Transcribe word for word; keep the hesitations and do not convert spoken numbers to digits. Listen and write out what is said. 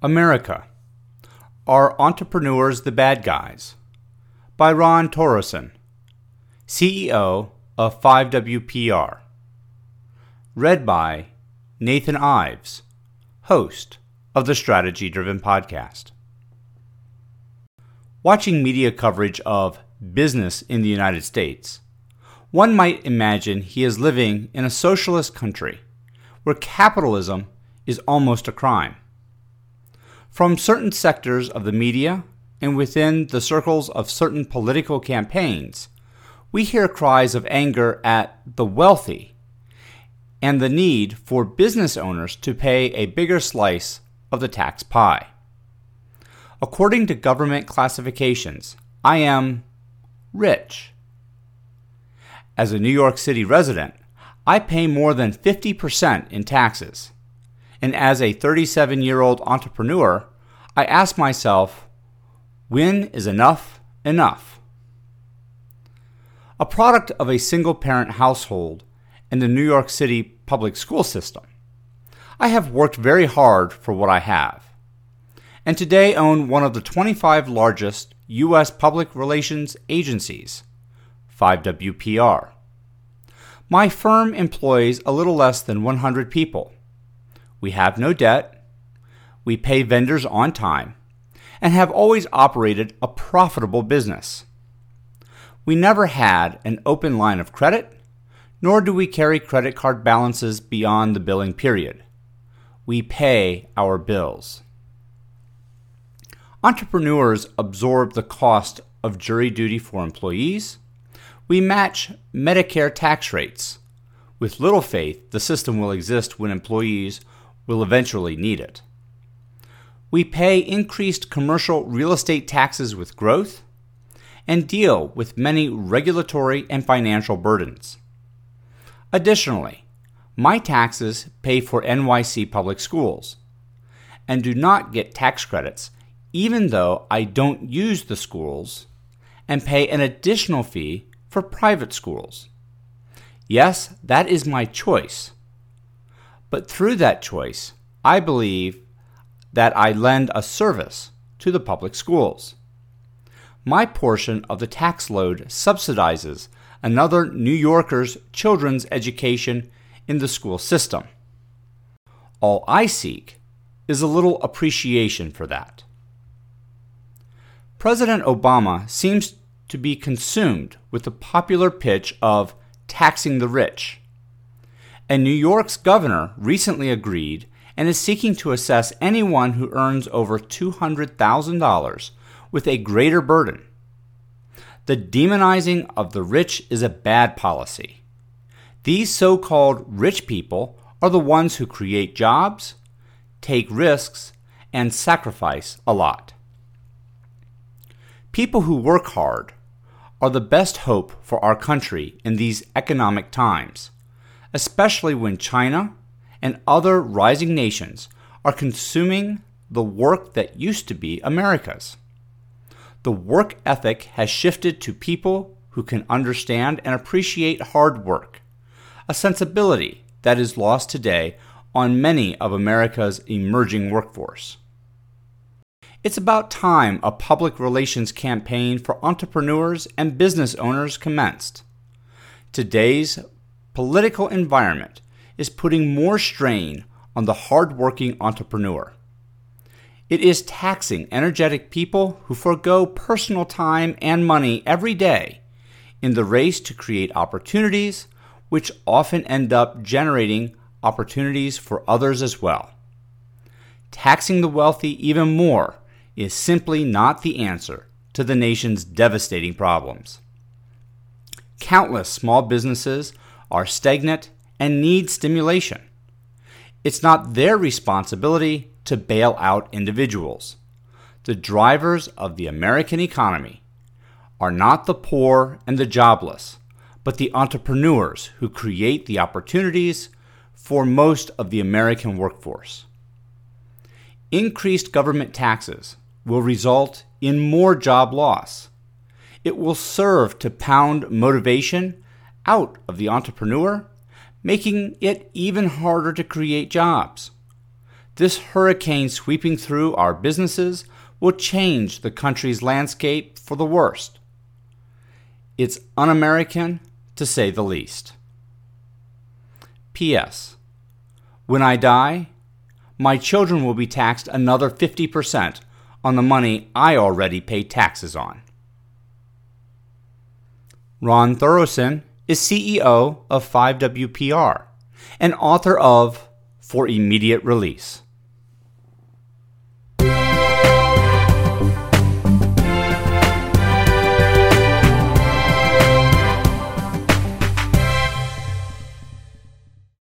America. Are Entrepreneurs the Bad Guys? By Ron Torosin, C E O of five W P R. Read by Nathan Ives, host of the Strategy Driven Podcast. Watching media coverage of business in the United States, one might imagine he is living in a socialist country where capitalism is almost a crime. From certain sectors of the media and within the circles of certain political campaigns, we hear cries of anger at the wealthy and the need for business owners to pay a bigger slice of the tax pie. According to government classifications, I am rich. As a New York City resident, I pay more than fifty percent in taxes. And as a thirty-seven-year-old entrepreneur, I ask myself, when is enough enough? A product of a single-parent household and the New York City public school system, I have worked very hard for what I have, and today own one of the twenty-five largest U S public relations agencies, five W P R. My firm employs a little less than one hundred people. We have no debt, we pay vendors on time, and have always operated a profitable business. We never had an open line of credit, nor do we carry credit card balances beyond the billing period. We pay our bills. Entrepreneurs absorb the cost of jury duty for employees. We match Medicare tax rates. With little faith, the system will exist when employees will eventually need it. We pay increased commercial real estate taxes with growth and deal with many regulatory and financial burdens. Additionally, my taxes pay for N Y C public schools and do not get tax credits even though I don't use the schools and pay an additional fee for private schools. Yes, that is my choice. But through that choice, I believe that I lend a service to the public schools. My portion of the tax load subsidizes another New Yorker's children's education in the school system. All I seek is a little appreciation for that. President Obama seems to be consumed with the popular pitch of taxing the rich. And New York's governor recently agreed and is seeking to assess anyone who earns over two hundred thousand dollars with a greater burden. The demonizing of the rich is a bad policy. These so-called rich people are the ones who create jobs, take risks, and sacrifice a lot. People who work hard are the best hope for our country in these economic times, especially when China and other rising nations are consuming the work that used to be America's. The work ethic has shifted to people who can understand and appreciate hard work, a sensibility that is lost today on many of America's emerging workforce. It's about time a public relations campaign for entrepreneurs and business owners commenced. Today's political environment is putting more strain on the hard-working entrepreneur. It is taxing energetic people who forego personal time and money every day in the race to create opportunities, which often end up generating opportunities for others as well. Taxing the wealthy even more is simply not the answer to the nation's devastating problems. Countless small businesses are stagnant and need stimulation. It's not their responsibility to bail out individuals. The drivers of the American economy are not the poor and the jobless, but the entrepreneurs who create the opportunities for most of the American workforce. Increased government taxes will result in more job loss. It will serve to pound motivation out of the entrepreneur, making it even harder to create jobs. This hurricane sweeping through our businesses will change the country's landscape for the worst. It's un-American, to say the least. P S. When I die, my children will be taxed another fifty percent on the money I already pay taxes on. Ron Thorsen is C E O of five W P R and author of For Immediate Release.